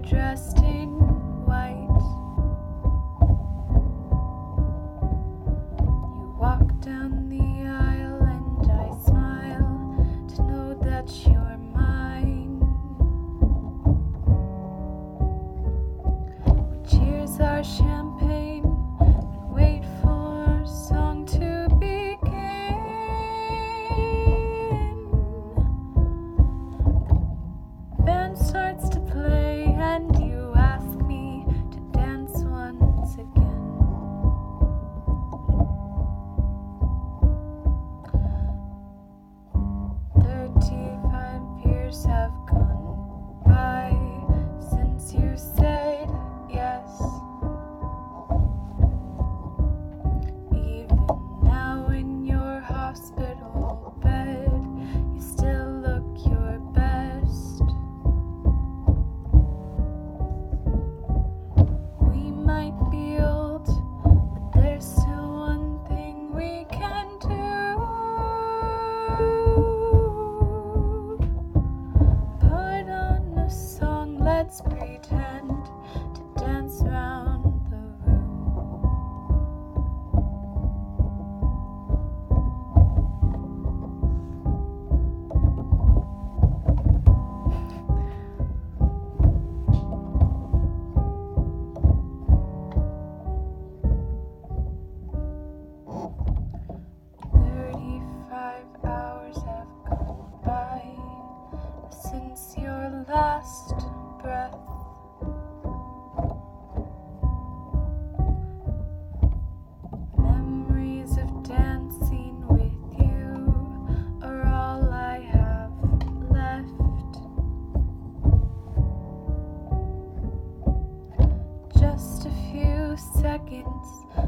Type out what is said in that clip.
dressed in white. You walk down the aisle and I smile to know that you're mine. We cheers our champagne and wait for our song to begin. The band starts to play and you ask me to dance once again. 35 years have gone by since you said yes. Even now in your hospital bed, you still look your best. We might be old, but there's still one thing we can do. Put on a song, let's pretend to dance round the room. Hours have gone by since your last breath. Memories of dancing with you are all I have left. Just a few seconds